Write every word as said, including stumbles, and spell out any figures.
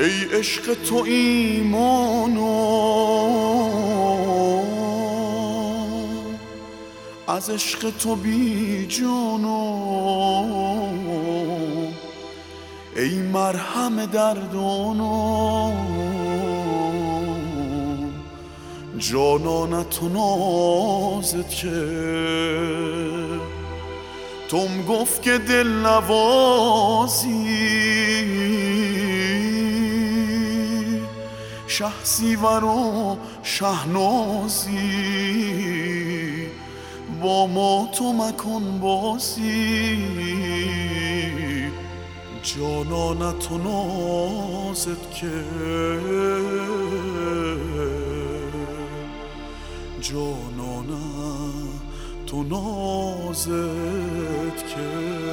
ای عشق تو ایمانو از عشق تو بی جانو ای مرهم دردانو جانانت و نازت که توم گفت که دل نوازی شهسیور و شهنازی با ما تو مکن بازی جانانت و نازت که جانانت و نازت که